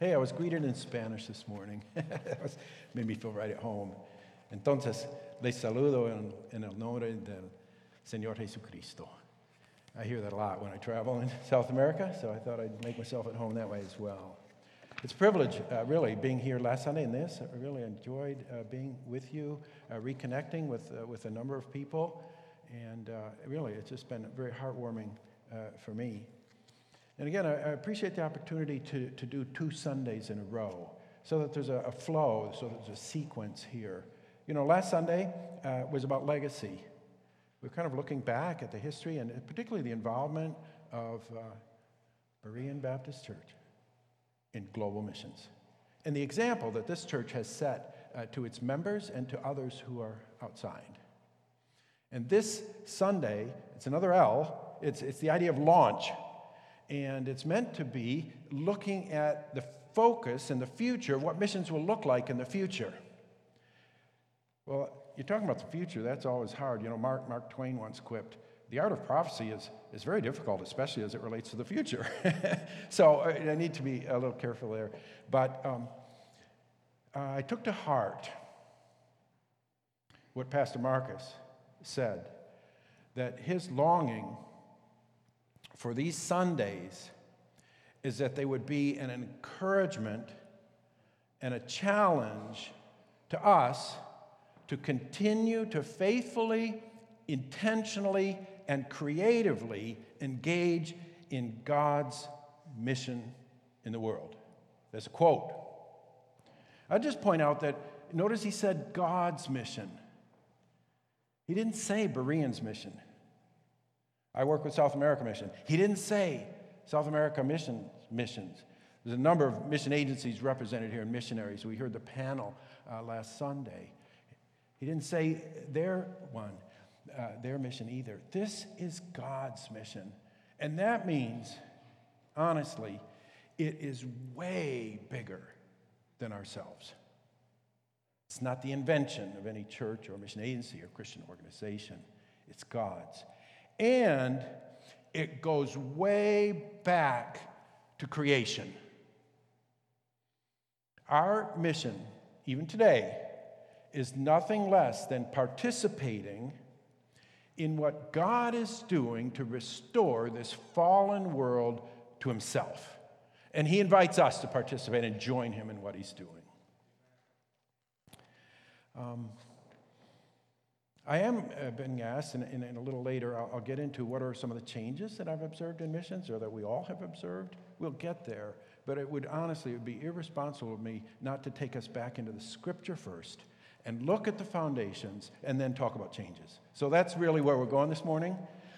Hey, I was greeted in Spanish this morning. Made me feel right at home. Entonces, les saludo en el nombre del Señor Jesucristo. I hear that a lot when I travel in South America, so I thought I'd make myself at home that way as well. It's a privilege, really, being here last Sunday in this. I really enjoyed being with you, reconnecting with a number of people, and really, it's just been very heartwarming for me. And again, I appreciate the opportunity to do 2 Sundays in a row so that there's a flow, so there's a sequence here. You know, last Sunday was about legacy. We're kind of looking back at the history and particularly the involvement of Berean Baptist Church in global missions and the example that this church has set to its members and to others who are outside. And this Sunday, it's another L, it's the idea of launch. And it's meant to be looking at the focus in the future, what missions will look like in the future. Well, you're talking about the future, that's always hard. You know, Mark Twain once quipped, the art of prophecy is very difficult, especially as it relates to the future. So I need to be a little careful there. But I took to heart what Pastor Marcus said, that his longing for these Sundays is that they would be an encouragement and a challenge to us to continue to faithfully, intentionally, and creatively engage in God's mission in the world. There's a quote. I'll just point out that, notice he said God's mission. He didn't say Berean's mission. I work with South America Mission. He didn't say South America missions. There's a number of mission agencies represented here and missionaries. We heard the panel last Sunday. He didn't say their mission either. This is God's mission. And that means, honestly, it is way bigger than ourselves. It's not the invention of any church or mission agency or Christian organization. It's God's. And it goes way back to creation. Our mission, even today, is nothing less than participating in what God is doing to restore this fallen world to himself. And he invites us to participate and join him in what he's doing. I am being asked, and a little later I'll get into what are some of the changes that I've observed in missions or that we all have observed. We'll get there, but it would be irresponsible of me not to take us back into the scripture first and look at the foundations and then talk about changes. So that's really where we're going this morning.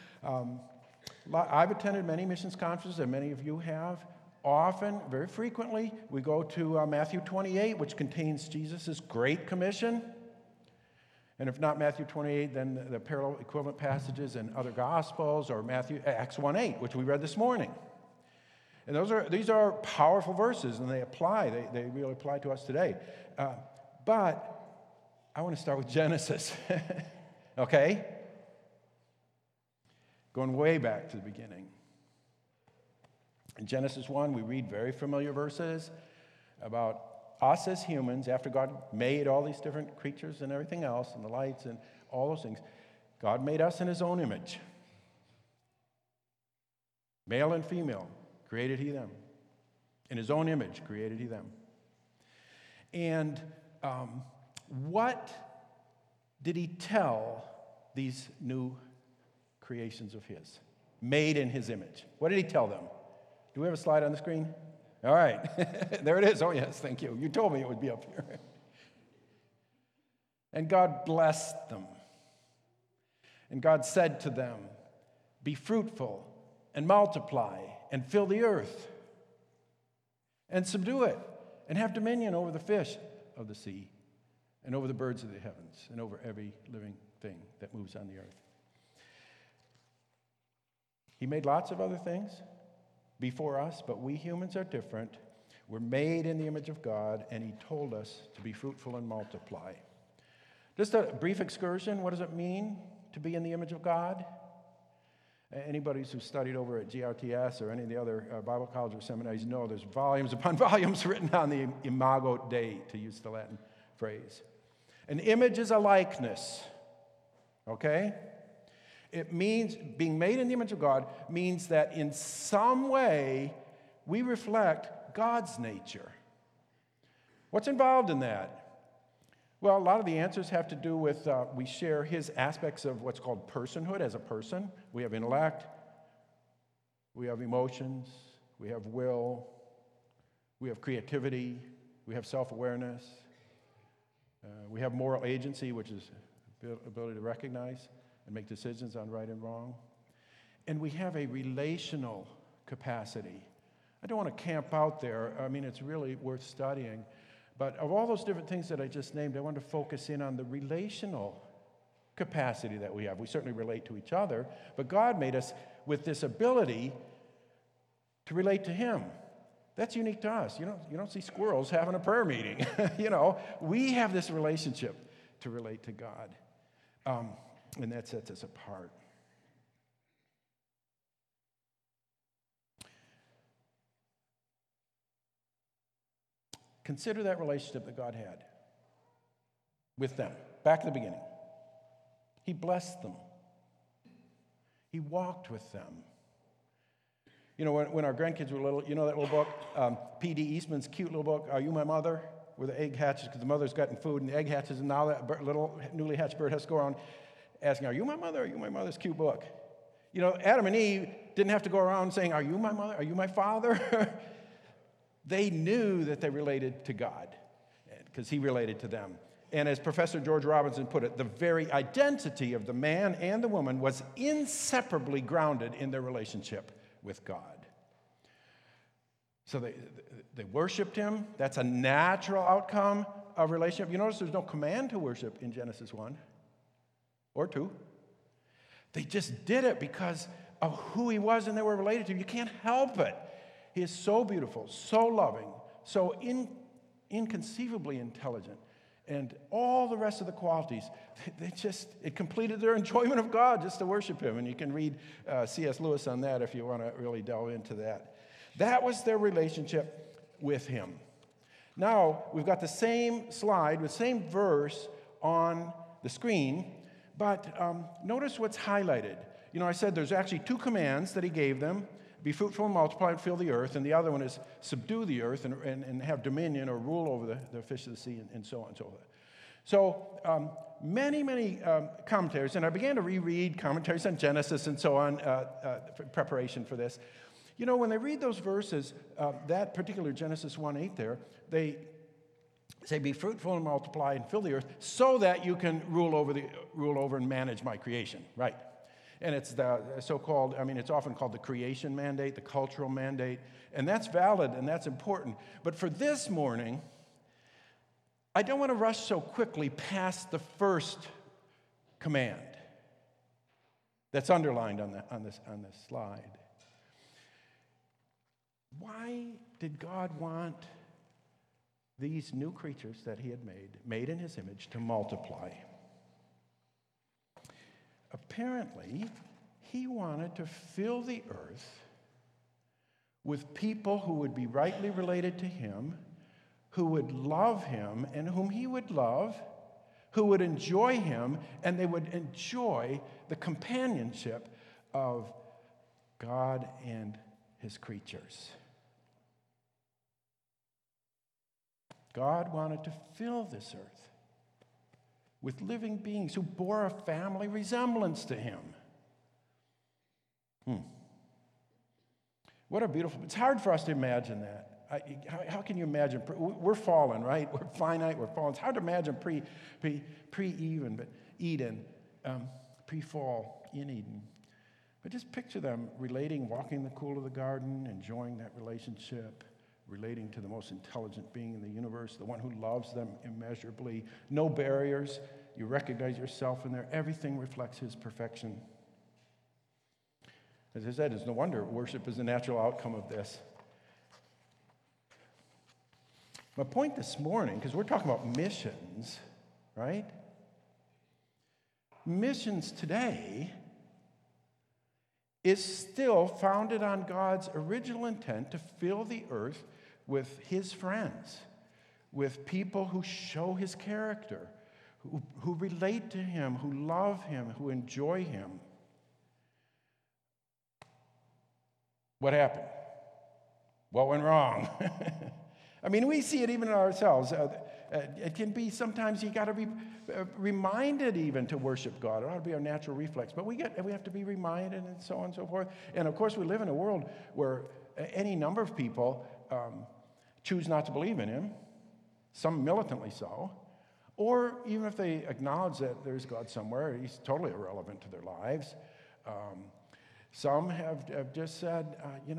I've attended many missions conferences, and many of you have. Often, very frequently, we go to Matthew 28, which contains Jesus' Great Commission. And if not Matthew 28, then the parallel equivalent passages in other Gospels or Acts 1:8, which we read this morning. And these are powerful verses, and they really apply to us today. But I want to start with Genesis, okay? Going way back to the beginning. In Genesis 1, we read very familiar verses about us as humans, after God made all these different creatures and everything else, and the lights and all those things, God made us in his own image. Male and female created he them. In his own image created he them. And what did he tell these new creations of his, made in his image? What did he tell them? Do we have a slide on the screen? All right. There it is. Oh, yes, thank you. You told me it would be up here. And God blessed them. And God said to them, be fruitful and multiply and fill the earth and subdue it and have dominion over the fish of the sea and over the birds of the heavens and over every living thing that moves on the earth. He made lots of other things before us, but we humans are different. We're made in the image of God, and he told us to be fruitful and multiply. Just a brief excursion. What does it mean to be in the image of God? Anybody who's studied over at GRTS or any of the other Bible colleges or seminaries know there's volumes upon volumes written on the imago Dei, to use the Latin phrase. An image is a likeness, okay? It means, being made in the image of God means that in some way we reflect God's nature. What's involved in that? Well, a lot of the answers have to do with we share his aspects of what's called personhood as a person. We have intellect, we have emotions, we have will, we have creativity, we have self-awareness, we have moral agency, which is ability to recognize and make decisions on right and wrong. And we have a relational capacity. I don't want to camp out there. I mean, it's really worth studying. But of all those different things that I just named, I want to focus in on the relational capacity that we have. We certainly relate to each other, but God made us with this ability to relate to him. That's unique to us. You don't see squirrels having a prayer meeting. We have this relationship to relate to God, and that sets us apart. Consider that relationship that God had with them back at the beginning. He blessed them. He walked with them. When our grandkids were little, you know that little book, P.D. Eastman's cute little book, Are You My Mother? Where the egg hatches because the mother's gotten food and the egg hatches, and now that little newly hatched bird has to go around asking, Are you my mother? Are you my mother? It's a cute book. Adam and Eve didn't have to go around saying, Are you my mother? Are you my father? They knew that they related to God because he related to them. And as Professor George Robinson put it, the very identity of the man and the woman was inseparably grounded in their relationship with God. So they worshiped him. That's a natural outcome of relationship. You notice there's no command to worship in Genesis 1 or 2. They just did it because of who he was and they were related to him. You can't help it. He is so beautiful, so loving, so inconceivably intelligent, and all the rest of the qualities. It completed their enjoyment of God just to worship him. And you can read C.S. Lewis on that if you want to really delve into that. That was their relationship with him. Now, we've got the same slide with the same verse on the screen, but notice what's highlighted. I said there's actually two commands that he gave them. Be fruitful and multiply and fill the earth. And the other one is subdue the earth and have dominion or rule over the fish of the sea and so on and so forth. So many commentaries, and I began to reread commentaries on Genesis and so on for preparation for this. When they read those verses, that particular Genesis 1:8 there, they say, be fruitful and multiply and fill the earth so that you can rule over and manage my creation, right? And it's the so-called, it's often called the creation mandate, the cultural mandate, and that's valid and that's important. But for this morning, I don't want to rush so quickly past the first command that's underlined on this slide. Why did God want these new creatures that he had made in his image, to multiply? Apparently, he wanted to fill the earth with people who would be rightly related to him, who would love him and whom he would love, who would enjoy him, and they would enjoy the companionship of God and his creatures. God wanted to fill this earth with living beings who bore a family resemblance to him. What a beautiful, it's hard for us to imagine that. How can you imagine? We're fallen, right? We're finite, we're fallen. It's hard to imagine Eden, pre-fall in Eden. But just picture them relating, walking in the cool of the garden, enjoying that relationship, relating to the most intelligent being in the universe, the one who loves them immeasurably. No barriers. You recognize yourself in there. Everything reflects his perfection. As I said, it's no wonder worship is a natural outcome of this. My point this morning, because we're talking about missions, right? Missions today is still founded on God's original intent to fill the earth with his friends, with people who show his character, who relate to him, who love him, who enjoy him. What happened? What went wrong? I mean, we see it even in ourselves. It can be sometimes you got to be reminded even to worship God. It ought to be our natural reflex. But we have to be reminded and so on and so forth. And of course, we live in a world where any number of people choose not to believe in him, some militantly so. Or even if they acknowledge that there's God somewhere, he's totally irrelevant to their lives. Some have just said,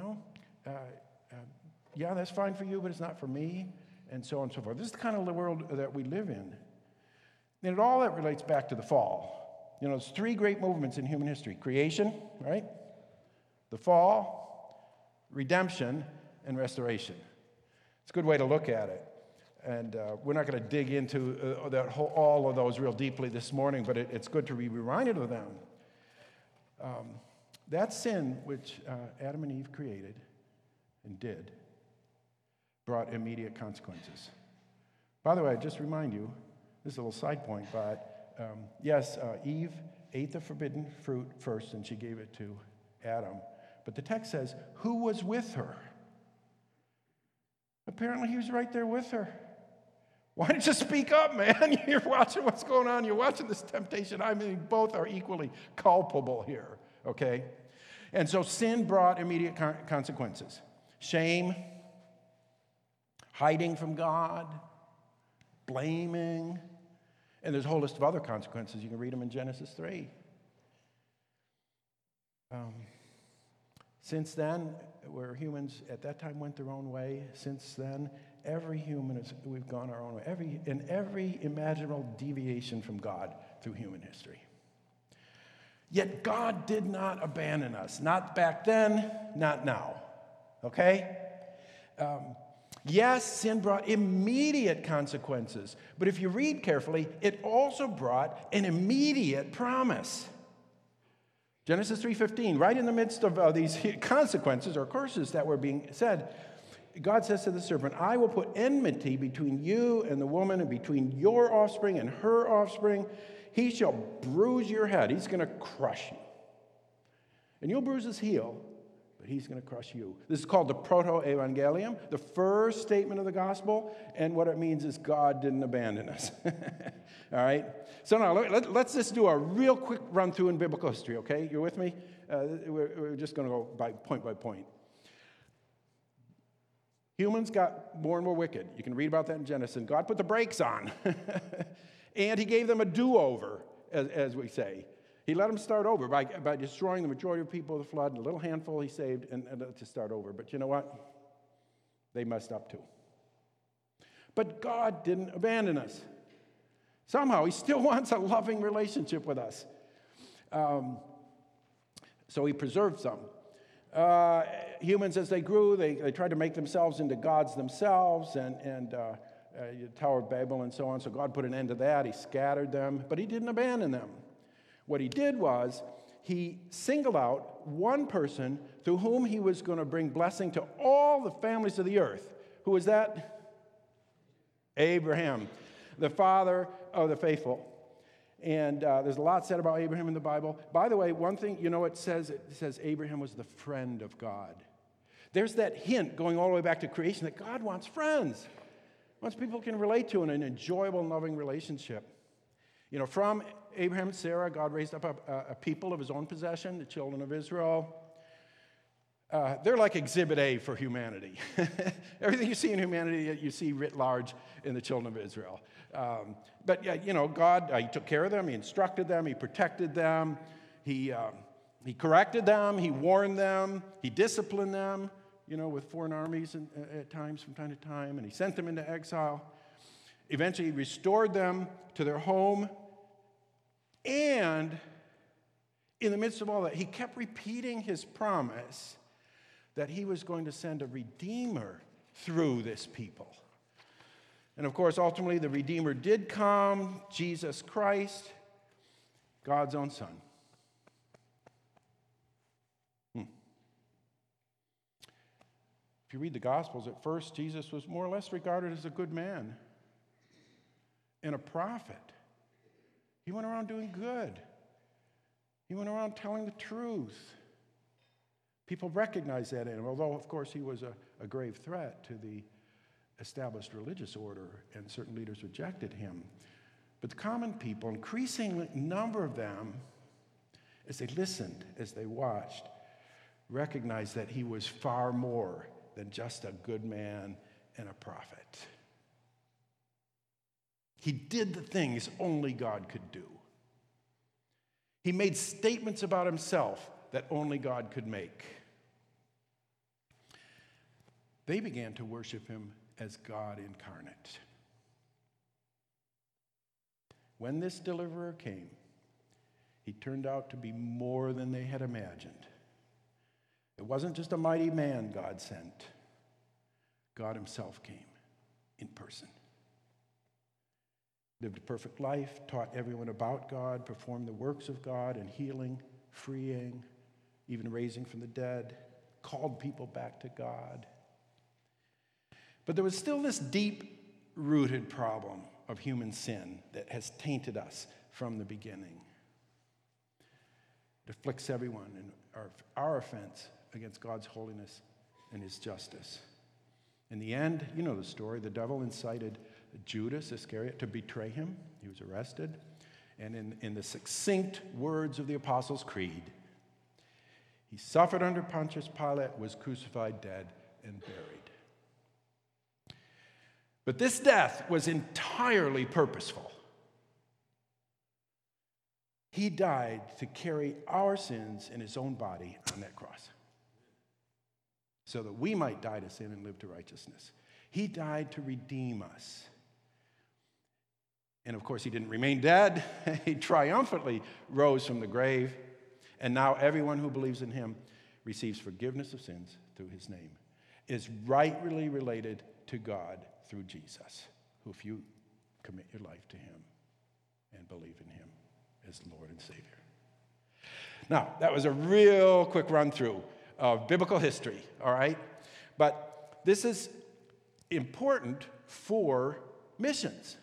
yeah, that's fine for you, but it's not for me, and so on and so forth. This is the kind of the world that we live in. And all that relates back to the fall. There's three great movements in human history: creation, right? The fall, redemption, and restoration. It's a good way to look at it. And we're not going to dig into all of those real deeply this morning, but it's good to be reminded of them. That sin which Adam and Eve created and did brought immediate consequences. By the way, just remind you, this is a little side point, but yes, Eve ate the forbidden fruit first, and she gave it to Adam. But the text says, who was with her? Apparently, he was right there with her. Why don't you speak up, man? You're watching what's going on. You're watching this temptation. I mean, both are equally culpable here, okay? And so sin brought immediate consequences. Shame, hiding from God, blaming, and there's a whole list of other consequences. You can read them in Genesis 3. Since then, where humans at that time went their own way, since then, every human we've gone our own way. Every imaginable deviation from God through human history. Yet God did not abandon us. Not back then, not now. Okay? Yes, sin brought immediate consequences. But if you read carefully, it also brought an immediate promise. Genesis 3:15, right in the midst of these consequences or curses that were being said, God says to the serpent, I will put enmity between you and the woman, and between your offspring and her offspring. He shall bruise your head. He's going to crush you. And you'll bruise his heel, but he's going to crush you. This is called the proto-evangelium, the first statement of the gospel. And what it means is God didn't abandon us. All right? So now let's just do a real quick run through in biblical history, okay? You're with me? We're just going to go by point. Humans got more and more wicked. You can read about that in Genesis. And God put the brakes on. And he gave them a do-over, as we say. He let them start over by destroying the majority of people of the flood. A little handful he saved and to start over. But you know what? They messed up too. But God didn't abandon us. Somehow, he still wants a loving relationship with us. So he preserved some. Humans, as they grew, they tried to make themselves into gods themselves, and the Tower of Babel and so on. So God put an end to that. He scattered them, but he didn't abandon them. What he did was he singled out one person through whom he was going to bring blessing to all the families of the earth. Who was that? Abraham, the father of the faithful. And there's a lot said about Abraham in the Bible. By the way, one thing, it says Abraham was the friend of God. There's that hint going all the way back to creation that God wants friends. Wants people can relate to in an enjoyable, loving relationship. From Abraham and Sarah, God raised up a people of his own possession, the children of Israel. They're like Exhibit A for humanity. Everything you see in humanity, you see writ large in the children of Israel. But God, he took care of them. He instructed them. He protected them. He corrected them. He warned them. He disciplined them, with foreign armies at times, from time to time. And he sent them into exile. Eventually, he restored them to their home. And in the midst of all that, he kept repeating his promise that he was going to send a Redeemer through this people. And of course, ultimately, the Redeemer did come, Jesus Christ, God's own Son. you read the Gospels, at first Jesus was more or less regarded as a good man and a prophet. He went around doing good. He went around telling the truth. People recognized that in him, although, of course, he was a grave threat to the established religious order, and certain leaders rejected him. But the common people, increasing number of them, as they listened, as they watched, recognized that he was far more than just a good man and a prophet. He did the things only God could do. He made statements about himself that only God could make. They began to worship him as God incarnate. When this deliverer came, he turned out to be more than they had imagined. It wasn't just a mighty man God sent. God himself came in person. Lived a perfect life, taught everyone about God, performed the works of God in healing, freeing, even raising from the dead, called people back to God. But there was still this deep-rooted problem of human sin that has tainted us from the beginning. It afflicts everyone in our offense against God's holiness and his justice. In the end, you know the story. The devil incited Judas Iscariot to betray him. He was arrested. And in the succinct words of the Apostles' Creed, he suffered under Pontius Pilate, was crucified, dead, and buried. But this death was entirely purposeful. He died to carry our sins in his own body on that cross, so that we might die to sin and live to righteousness. He died to redeem us. And of course, he didn't remain dead. He triumphantly rose from the grave. And now everyone who believes in him receives forgiveness of sins through his name, is rightly related to God through Jesus, who if you commit your life to him and believe in him as Lord and Savior. Now, that was a real quick run through of biblical history, all right? But this is important for missions.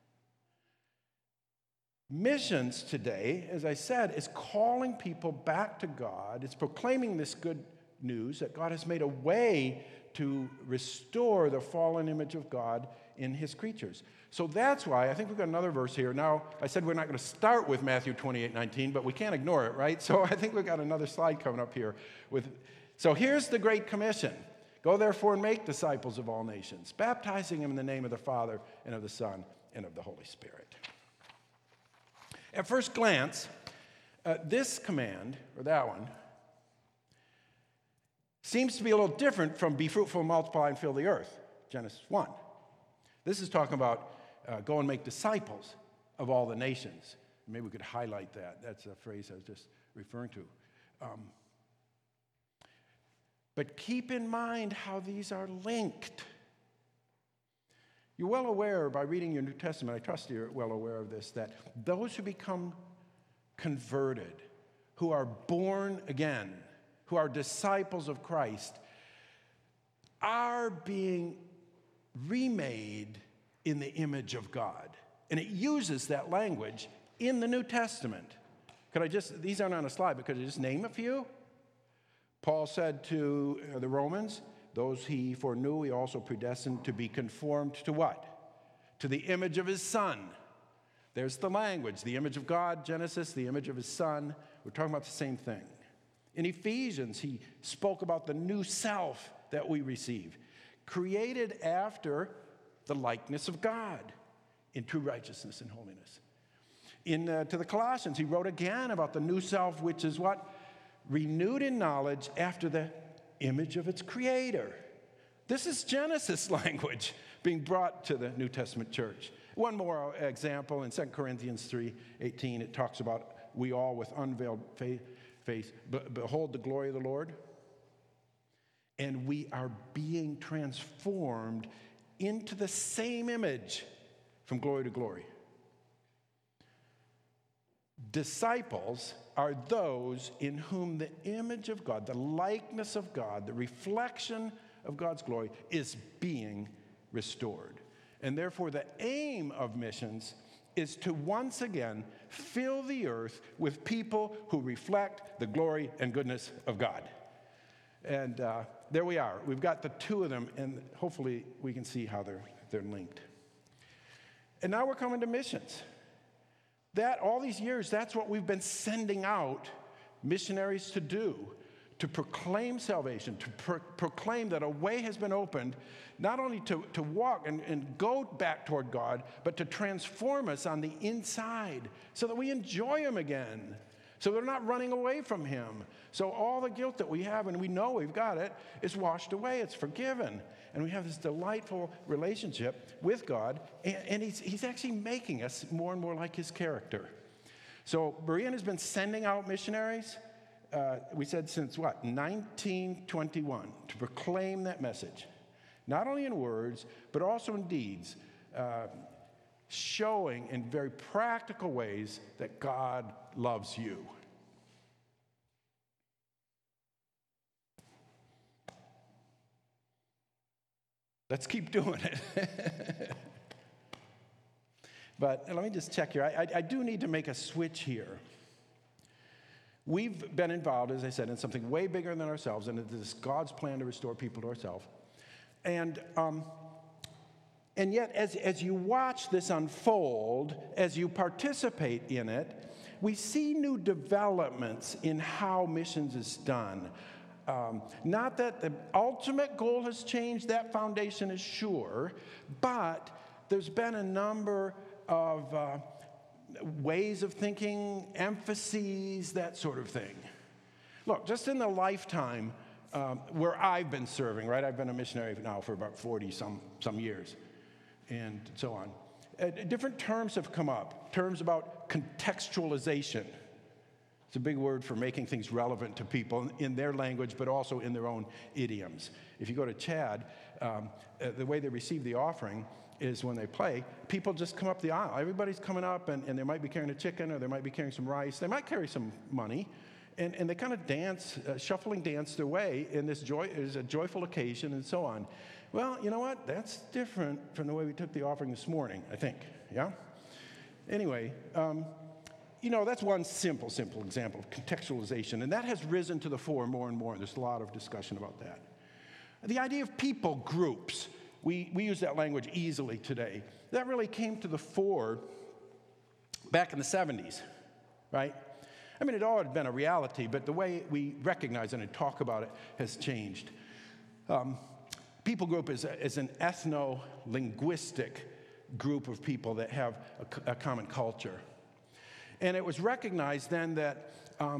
Missions today, as I said, is calling people back to God. It's proclaiming this good news that God has made a way to restore the fallen image of God in his creatures. So that's why I think we've got another verse here. Now, I said we're not going to start with Matthew 28:19, but we can't ignore it, right? So I think we've got another slide coming up here. So here's the Great Commission. Go therefore and make disciples of all nations, baptizing them in the name of the Father and of the Son and of the Holy Spirit. At first glance, this command, or that one, seems to be a little different from be fruitful, multiply, and fill the earth, Genesis 1. This is talking about go and make disciples of all the nations. Maybe we could highlight that. That's a phrase I was just referring to. But keep in mind how these are linked. You're well aware by reading your New Testament, I trust you're well aware of this, that those who become converted, who are born again, who are disciples of Christ, are being remade in the image of God. And it uses that language in the New Testament. These aren't on a slide, but could I just name a few? Paul said to the Romans, those he foreknew, he also predestined to be conformed to what? To the image of his Son. There's the language, the image of God, Genesis, the image of his Son. We're talking about the same thing. In Ephesians, he spoke about the new self that we receive, created after the likeness of God in true righteousness and holiness. To the Colossians, he wrote again about the new self, which is what? Renewed in knowledge after the image of its creator. This is Genesis language being brought to the New Testament church. One more example in 2 Corinthians 3:18, it talks about we all with unveiled face behold the glory of the Lord, and we are being transformed into the same image from glory to glory. Disciples are those in whom the image of God, the likeness of God, the reflection of God's glory is being restored. And therefore, the aim of missions is to once again fill the earth with people who reflect the glory and goodness of God. And there we are. We've got the two of them, and hopefully we can see how they're linked. And now we're coming to missions. That, all these years, that's what we've been sending out missionaries to do, to proclaim salvation, to proclaim that a way has been opened, not only to walk and go back toward God, but to transform us on the inside so that we enjoy Him again, so we're not running away from Him. So all the guilt that we have, and we know we've got it, is washed away, it's forgiven. And we have this delightful relationship with God, and he's actually making us more and more like His character. So Berean has been sending out missionaries, we said since what, 1921, to proclaim that message. Not only in words, but also in deeds, showing in very practical ways that God loves you. Let's keep doing it. But let me just check here. I do need to make a switch here. We've been involved, as I said, in something way bigger than ourselves, and it is God's plan to restore people to ourselves. And yet, as you watch this unfold, as you participate in it, we see new developments in how missions is done. Not that the ultimate goal has changed, that foundation is sure, but there's been a number of ways of thinking, emphases, that sort of thing. Look, just in the lifetime where I've been serving, right? I've been a missionary now for about 40-some years, and so on. Different terms have come up, terms about contextualization. It's a big word for making things relevant to people in their language, but also in their own idioms. If you go to Chad, the way they receive the offering is when they play, people just come up the aisle. Everybody's coming up, and they might be carrying a chicken, or they might be carrying some rice. They might carry some money, and they kind of dance, shuffling dance their way in this joy. It's a joyful occasion, and so on. Well, you know what? That's different from the way we took the offering this morning, I think. Yeah? Anyway, that's one simple example of contextualization, and that has risen to the fore more and more. There's a lot of discussion about that. The idea of people groups, we use that language easily today. That really came to the fore back in the 70s, right? I mean, it all had been a reality, but the way we recognize it and talk about it has changed. People group is an ethno-linguistic group of people that have a common culture. And it was recognized then that,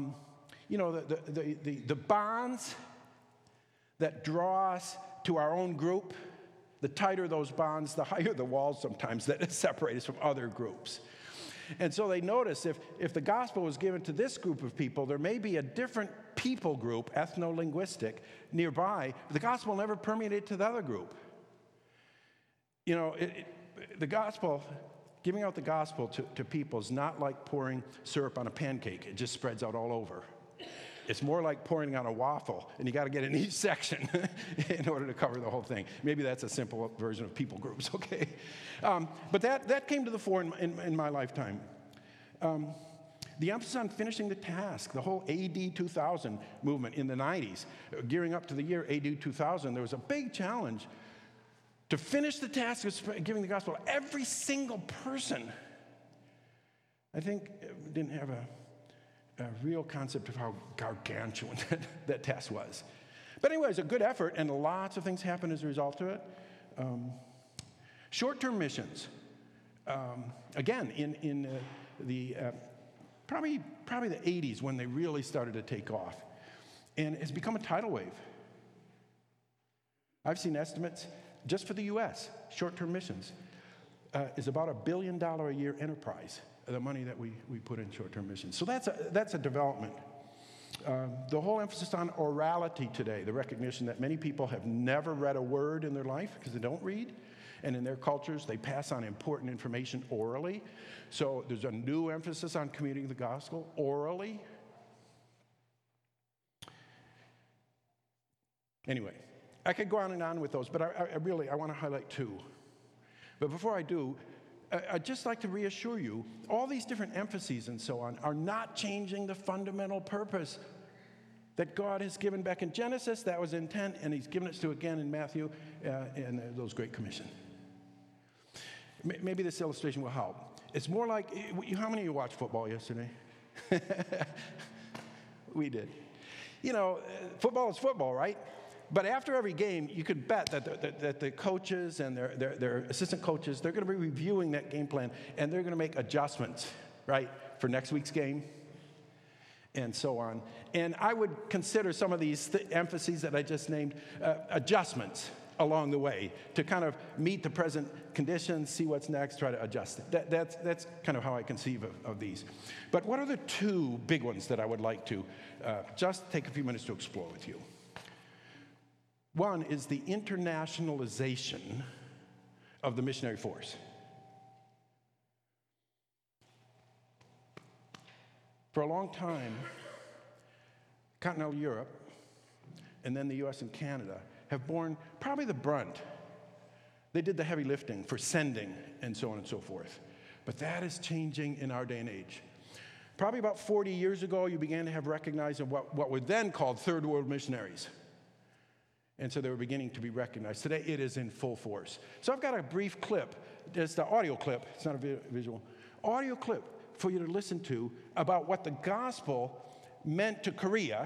the bonds that draw us to our own group, the tighter those bonds, the higher the walls sometimes that separate us from other groups. And so they noticed if the gospel was given to this group of people, there may be a different people group, ethno-linguistic, nearby. The gospel never permeated to the other group. The gospel, giving out the gospel to people is not like pouring syrup on a pancake. It just spreads out all over. It's more like pouring on a waffle, and you got to get in each section in order to cover the whole thing. Maybe that's a simple version of people groups, okay? But that came to the fore in my lifetime. The emphasis on finishing the task, the whole AD 2000 movement in the 90s, gearing up to the year AD 2000, there was a big challenge to finish the task of giving the gospel to every single person. I think didn't have a real concept of how gargantuan that task was. But anyway, it was a good effort, and lots of things happened as a result of it. Short-term missions. Again, in the probably the 80s when they really started to take off. And it's become a tidal wave. I've seen estimates just for the U.S., short-term missions, is about $1 billion a year enterprise, the money that we put in short-term missions. So that's a development. The whole emphasis on orality today, the recognition that many people have never read a word in their life because they don't read, and in their cultures, they pass on important information orally. So there's a new emphasis on communicating the gospel orally. Anyway, I could go on and on with those, but I want to highlight two. But before I do, I'd just like to reassure you, all these different emphases and so on are not changing the fundamental purpose that God has given back in Genesis. That was intent, and he's given it to again in Matthew and those Great Commission. Maybe this illustration will help. It's more like, how many of you watched football yesterday? We did. You know, football is football, right? But after every game, you could bet that the coaches and their assistant coaches, they're going to be reviewing that game plan, and they're going to make adjustments, right, for next week's game, and so on. And I would consider some of these emphases that I just named adjustments along the way to kind of meet the present conditions, see what's next, try to adjust it. That's kind of how I conceive of these. But what are the two big ones that I would like to just take a few minutes to explore with you? One is the internationalization of the missionary force. For a long time, continental Europe, and then the US and Canada, have borne probably the brunt. They did the heavy lifting for sending and so on and so forth. But that is changing in our day and age. Probably about 40 years ago, you began to have recognized what were then called third world missionaries. And so they were beginning to be recognized. Today, it is in full force. So I've got a brief clip, just an audio clip, it's not a visual, audio clip for you to listen to about what the gospel meant to Korea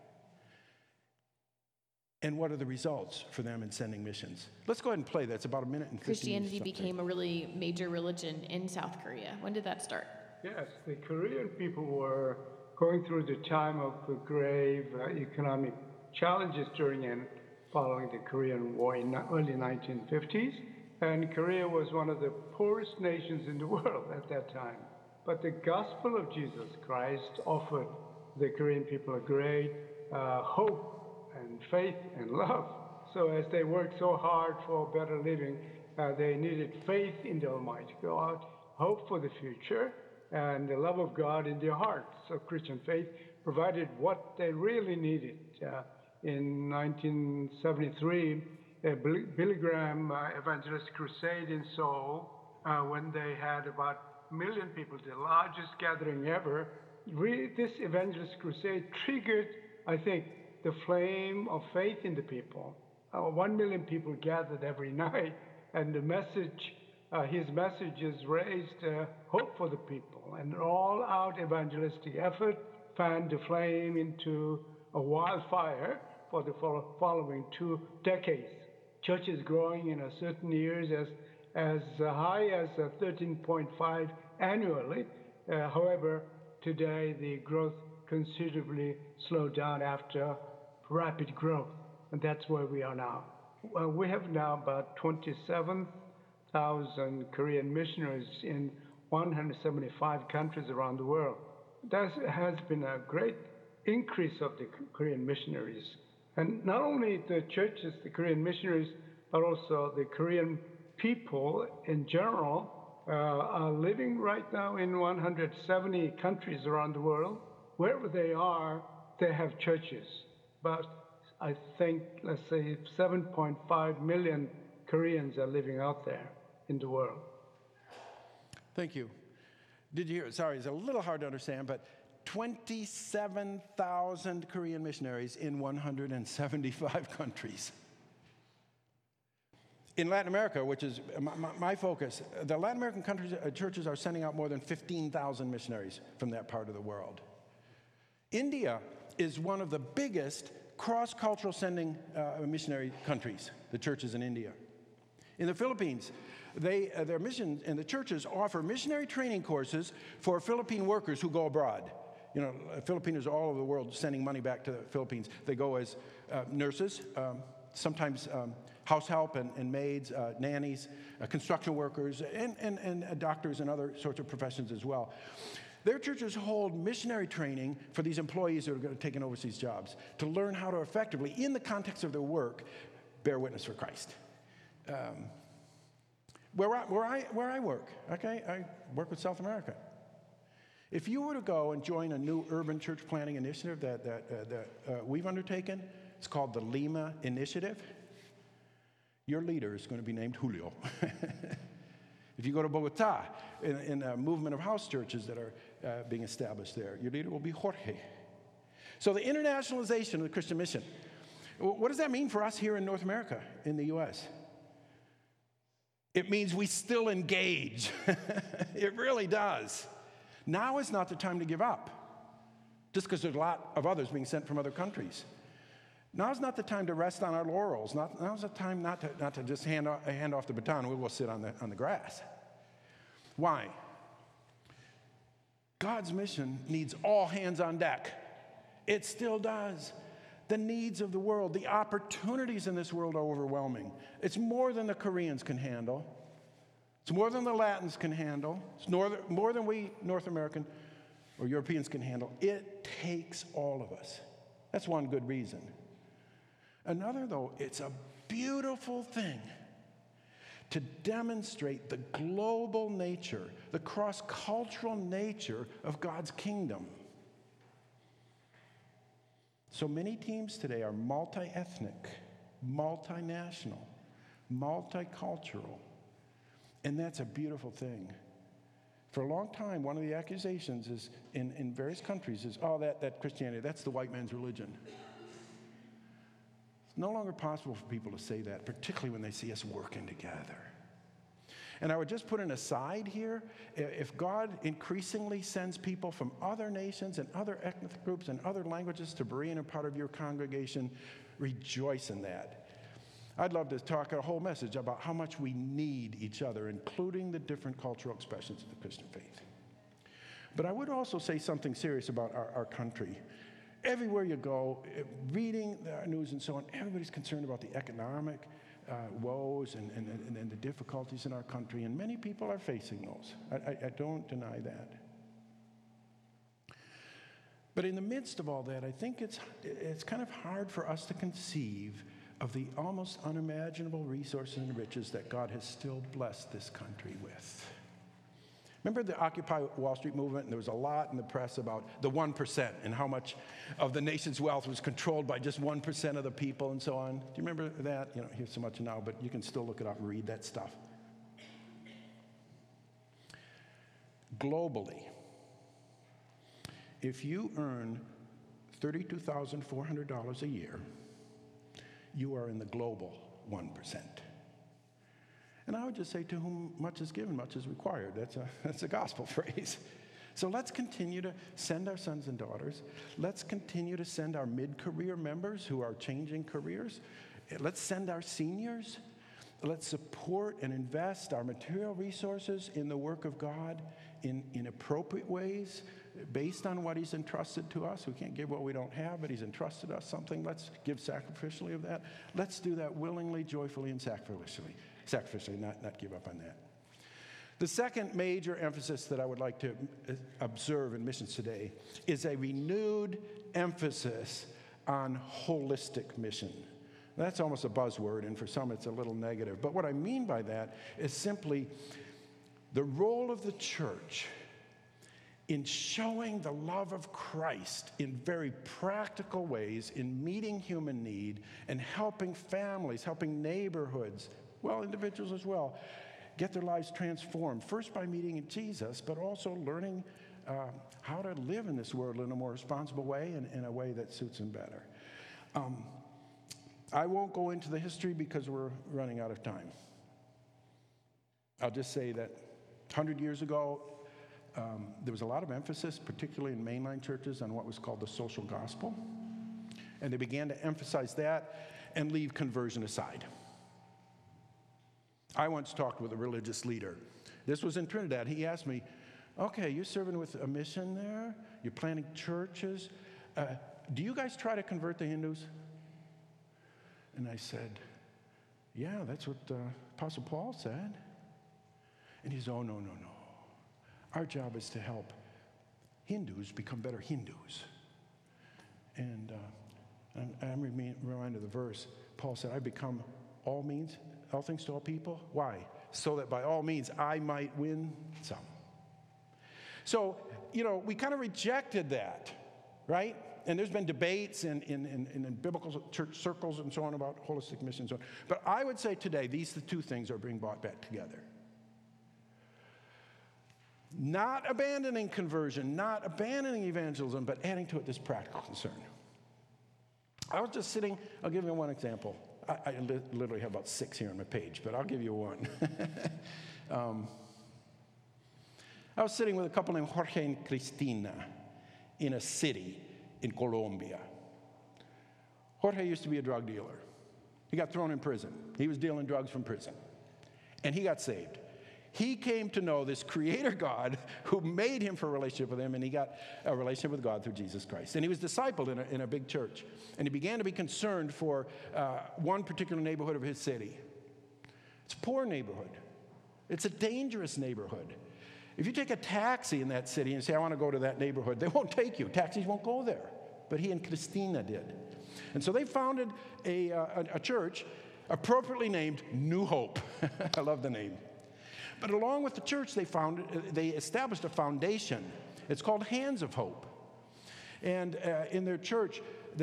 and what are the results for them in sending missions. Let's go ahead and play that. It's about a minute and 15 Christianity became a really major religion in South Korea. When did that start? Yes, the Korean people were going through the time of grave economic challenges during and following the Korean War in the early 1950s. And Korea was one of the poorest nations in the world at that time. But the gospel of Jesus Christ offered the Korean people a great hope and faith and love. So as they worked so hard for better living, they needed faith in the Almighty God, hope for the future, and the love of God in their hearts. So Christian faith provided what they really needed. In 1973, a Billy Graham evangelist crusade in Seoul, when they had about 1 million people, the largest gathering ever. This evangelist crusade triggered, I think, the flame of faith in the people. 1 million people gathered every night, and the message, his messages raised hope for the people. And all-out evangelistic effort fanned the flame into a wildfire for the following 2 decades. Churches growing in certain years as high as 13.5 annually. However, today the growth considerably slowed down after rapid growth, and that's where we are now. We have now about 27,000 Korean missionaries in 175 countries around the world. There has been a great increase of the Korean missionaries. And not only the churches, the Korean missionaries, but also the Korean people in general are living right now in 170 countries around the world. Wherever they are, they have churches. But I think, let's say, 7.5 million Koreans are living out there in the world. Thank you. Did you hear? Sorry, it's a little hard to understand, but 27,000 Korean missionaries in 175 countries. In Latin America, which is my focus, the Latin American countries, churches are sending out more than 15,000 missionaries from that part of the world. India is one of the biggest cross-cultural sending missionary countries, the churches in India. In the Philippines, their missions and the churches offer missionary training courses for Philippine workers who go abroad. You know, Filipinos all over the world sending money back to the Philippines. They go as nurses, sometimes house help and maids, nannies, construction workers, and doctors and other sorts of professions as well. Their churches hold missionary training for these employees that are going to take in overseas jobs to learn how to effectively, in the context of their work, bear witness for Christ. Where I work, okay, I work with South America. If you were to go and join a new urban church planting initiative that we've undertaken, it's called the Lima Initiative. your leader is going to be named Julio. If you go to Bogota, in a movement of house churches that are being established there, your leader will be Jorge. So the internationalization of the Christian mission, what does that mean for us here in North America, in the U.S.? It means we still engage. It really does. Now is not the time to give up, just because there's a lot of others being sent from other countries. Now's not the time to rest on our laurels. Now's the time not to just hand off the baton. We will sit on the grass. Why? God's mission needs all hands on deck. It still does. The needs of the world, the opportunities in this world are overwhelming. It's more than the Koreans can handle. It's more than the Latins can handle. It's more than we North American or Europeans can handle. It takes all of us. That's one good reason. Another, though, it's a beautiful thing to demonstrate the global nature, the cross-cultural nature of God's kingdom. So many teams today are multi-ethnic, multinational, multicultural, and that's a beautiful thing. For a long time, one of the accusations is in various countries is, oh, that Christianity, that's the white man's religion. It's no longer possible for people to say that, particularly when they see us working together. And I would just put an aside here. If God increasingly sends people from other nations and other ethnic groups and other languages to Berean and part of your congregation, rejoice in that. I'd love to talk a whole message about how much we need each other, including the different cultural expressions of the Christian faith. But I would also say something serious about our country. Everywhere you go, reading the news and so on, everybody's concerned about the economic woes and the difficulties in our country, and many people are facing those. I don't deny that. But in the midst of all that, I think it's kind of hard for us to conceive of the almost unimaginable resources and riches that God has still blessed this country with. Remember the Occupy Wall Street movement? And there was a lot in the press about the 1% and how much of the nation's wealth was controlled by just 1% of the people and so on. Do you remember that? You don't hear so much now, but you can still look it up and read that stuff. Globally, if you earn $32,400 a year, you are in the global 1%. And I would just say, to whom much is given, much is required. That's a gospel phrase. So let's continue to send our sons and daughters. Let's continue to send our mid-career members who are changing careers. Let's send our seniors. Let's support and invest our material resources in the work of God in appropriate ways based on what He's entrusted to us. We can't give what we don't have, but He's entrusted us something. Let's give sacrificially of that. Let's do that willingly, joyfully, and sacrificially, not give up on that. The second major emphasis that I would like to observe in missions today is a renewed emphasis on holistic mission. That's almost a buzzword, and for some it's a little negative. But what I mean by that is simply the role of the church in showing the love of Christ in very practical ways, in meeting human need and helping families, helping neighborhoods, well, individuals as well, get their lives transformed, first by meeting Jesus, but also learning how to live in this world in a more responsible way and in a way that suits them better. I won't go into the history because we're running out of time. I'll just say that 100 years ago, there was a lot of emphasis, particularly in mainline churches, on what was called the social gospel. And they began to emphasize that and leave conversion aside. I once talked with a religious leader. This was in Trinidad. He asked me, okay, you're serving with a mission there? You're planting churches. Do you guys try to convert the Hindus? And I said, yeah, that's what Apostle Paul said. And he said, oh, no. Our job is to help Hindus become better Hindus. And I'm reminded of the verse. Paul said, I become all things to all people. Why? So that by all means I might win some. So, we kind of rejected that, right? And there's been debates in biblical church circles and so on about holistic mission and so on. But I would say today, these two things are being brought back together. Not abandoning conversion, not abandoning evangelism, but adding to it this practical concern. I was just sitting, I'll give you one example. I literally have about 6 here on my page, but I'll give you one. I was sitting with a couple named Jorge and Cristina in a city in Colombia. Jorge used to be a drug dealer. He got thrown in prison. He was dealing drugs from prison. And he got saved. He came to know this creator God who made him for a relationship with him, and he got a relationship with God through Jesus Christ. And he was discipled in a big church. And he began to be concerned for one particular neighborhood of his city. It's a poor neighborhood. It's a dangerous neighborhood. If you take a taxi in that city and say, I want to go to that neighborhood, they won't take you. Taxis won't go there. But he and Cristina did. And so they founded a church appropriately named New Hope. I love the name. But along with the church, they established a foundation. It's called Hands of Hope. And in their church,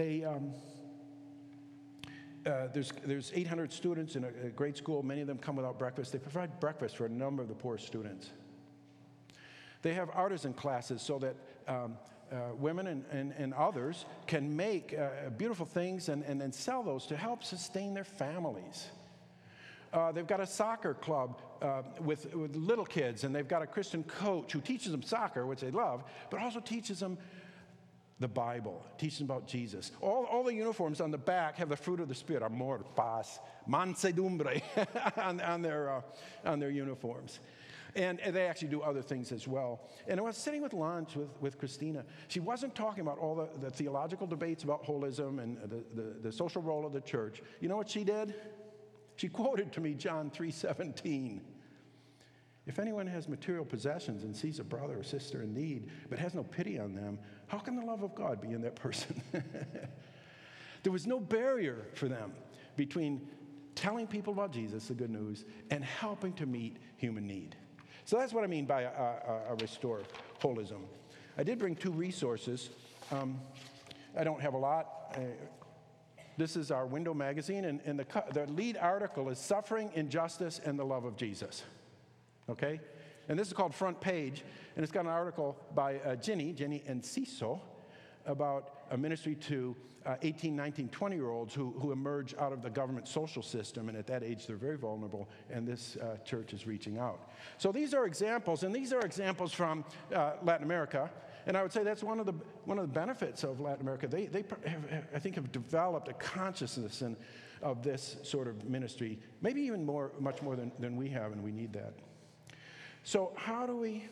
there's 800 students in a grade school. Many of them come without breakfast. They provide breakfast for a number of the poor students. They have artisan classes so that women and others can make beautiful things and then sell those to help sustain their families. They've got a soccer club with little kids, and they've got a Christian coach who teaches them soccer, which they love, but also teaches them the Bible, teaches them about Jesus. All the uniforms on the back have the fruit of the Spirit, amor, paz, mansedumbre, on their uniforms. And they actually do other things as well. And I was sitting with lunch with Cristina. She wasn't talking about all the theological debates about holism and the social role of the church. You know what she did? She quoted to me John 3:17. If anyone has material possessions and sees a brother or sister in need, but has no pity on them, how can the love of God be in that person? There was no barrier for them between telling people about Jesus, the good news, and helping to meet human need. So that's what I mean by a restore holism. I did bring 2 resources. I don't have a lot. This is our Window magazine, and the lead article is Suffering, Injustice, and the Love of Jesus. Okay? And this is called Front Page, and it's got an article by Jenny Enciso about a ministry to 18, 19, 20-year-olds who emerge out of the government social system, and at that age they're very vulnerable, and this church is reaching out. So these are examples, and these are examples from Latin America, and I would say that's one of the benefits of Latin America. They I think have developed a consciousness of this sort of ministry, maybe even much more than we have, and we need that. So how do we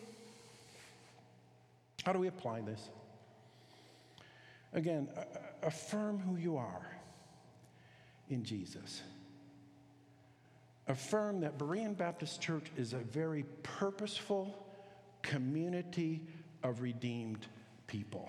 apply this? Again, affirm who you are in Jesus. Affirm that Berean Baptist Church is a very purposeful community of redeemed people.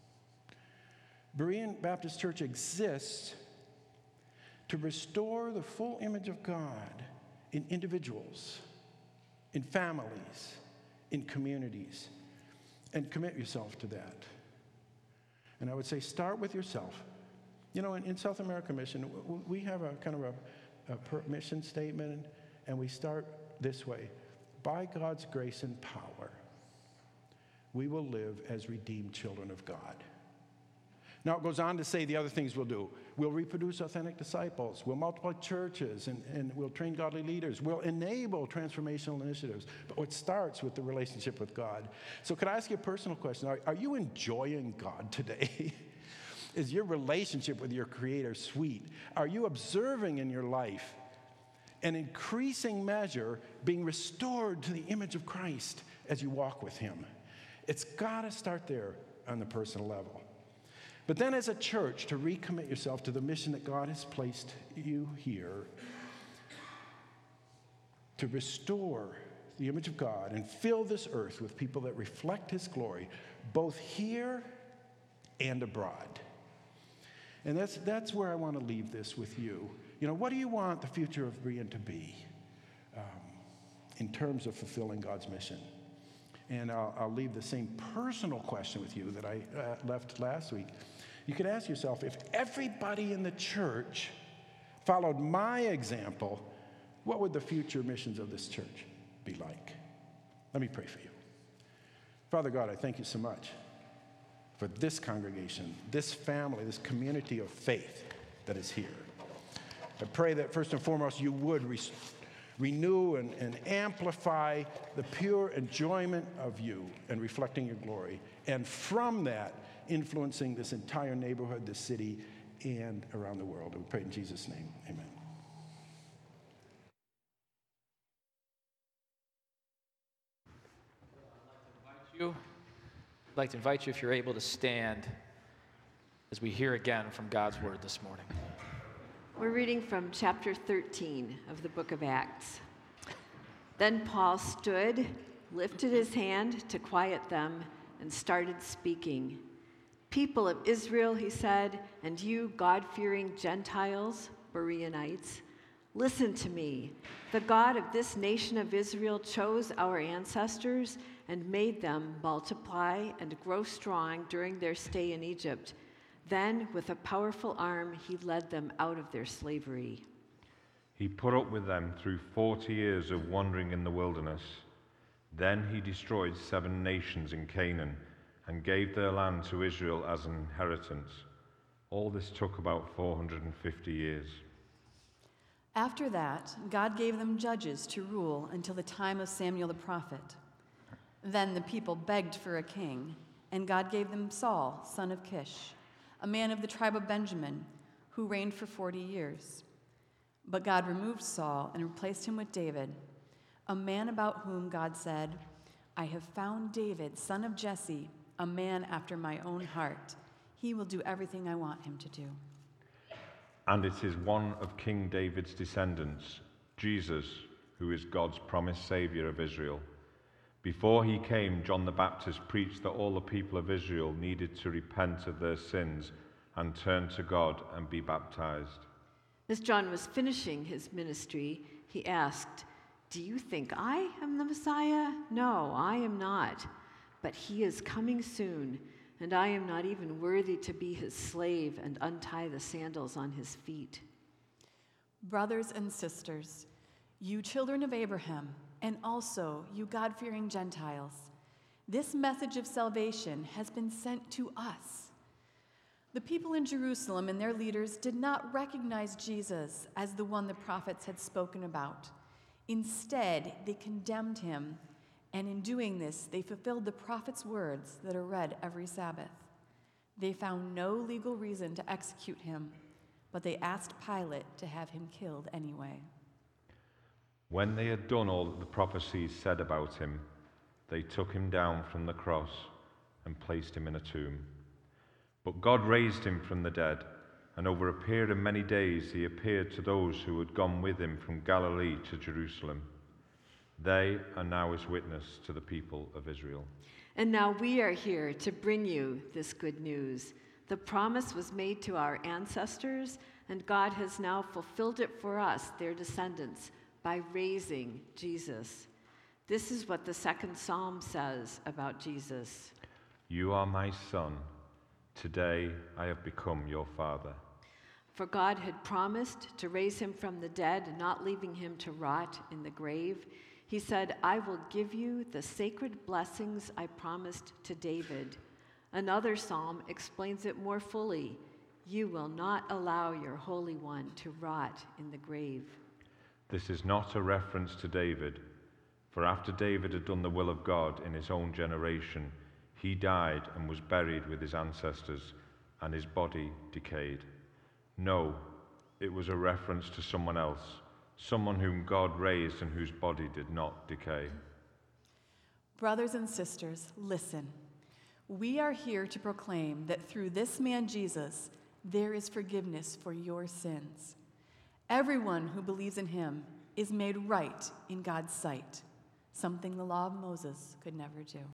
Berean Baptist Church exists to restore the full image of God in individuals, in families, in communities, and commit yourself to that. And I would say start with yourself. You know, in South America Mission, we have a kind of a mission statement, and we start this way. By God's grace and power, we will live as redeemed children of God. Now it goes on to say the other things we'll do. We'll reproduce authentic disciples. We'll multiply churches, and we'll train godly leaders. We'll enable transformational initiatives. But it starts with the relationship with God. So could I ask you a personal question? Are you enjoying God today? Is your relationship with your Creator sweet? Are you observing in your life an increasing measure being restored to the image of Christ as you walk with Him? It's got to start there on the personal level. But then as a church, to recommit yourself to the mission that God has placed you here, to restore the image of God and fill this earth with people that reflect His glory, both here and abroad. And that's where I want to leave this with you. You know, what do you want the future of Berean to be in terms of fulfilling God's mission? And I'll leave the same personal question with you that I left last week. you could ask yourself, if everybody in the church followed my example, what would the future missions of this church be like? Let me pray for you. Father God, I thank you so much for this congregation, this family, this community of faith that is here. I pray that first and foremost you would renew and amplify the pure enjoyment of you and reflecting your glory. And from that, influencing this entire neighborhood, this city, and around the world. And we pray in Jesus' name, amen. I'd like to invite you, if you're able to stand, as we hear again from God's word this morning. We're reading from chapter 13 of the book of Acts. Then Paul stood, lifted his hand to quiet them, and started speaking. "People of Israel," he said, "and you God-fearing Gentiles, Bereanites, listen to me. The God of this nation of Israel chose our ancestors and made them multiply and grow strong during their stay in Egypt. Then, with a powerful arm, he led them out of their slavery. He put up with them through 40 years of wandering in the wilderness. Then he destroyed 7 nations in Canaan and gave their land to Israel as an inheritance. All this took about 450 years. After that, God gave them judges to rule until the time of Samuel the prophet. Then the people begged for a king, and God gave them Saul, son of Kish, a man of the tribe of Benjamin, who reigned for 40 years. But God removed Saul and replaced him with David, a man about whom God said, "I have found David, son of Jesse, a man after my own heart. He will do everything I want him to do." And it is one of King David's descendants, Jesus, who is God's promised Savior of Israel. Before he came, John the Baptist preached that all the people of Israel needed to repent of their sins and turn to God and be baptized. As John was finishing his ministry, he asked, "Do you think I am the Messiah? No, I am not. But he is coming soon, and I am not even worthy to be his slave and untie the sandals on his feet." Brothers and sisters, you children of Abraham, and also you God-fearing Gentiles, this message of salvation has been sent to us. The people in Jerusalem and their leaders did not recognize Jesus as the one the prophets had spoken about. Instead, they condemned him, and in doing this, they fulfilled the prophets' words that are read every Sabbath. They found no legal reason to execute him, but they asked Pilate to have him killed anyway. When they had done all that the prophecies said about him, they took him down from the cross and placed him in a tomb. But God raised him from the dead, and over a period of many days he appeared to those who had gone with him from Galilee to Jerusalem. They are now his witness to the people of Israel. And now we are here to bring you this good news. The promise was made to our ancestors, and God has now fulfilled it for us, their descendants, by raising Jesus. This is what the second psalm says about Jesus. You are my son. Today I have become your father. For God had promised to raise him from the dead, not leaving him to rot in the grave. He said, "I will give you the sacred blessings I promised to David." Another psalm explains it more fully. You will not allow your Holy One to rot in the grave. This is not a reference to David, for after David had done the will of God in his own generation, he died and was buried with his ancestors, and his body decayed. No, it was a reference to someone else, someone whom God raised and whose body did not decay. Brothers and sisters, listen. We are here to proclaim that through this man Jesus, there is forgiveness for your sins. Everyone who believes in him is made right in God's sight, something the law of Moses could never do.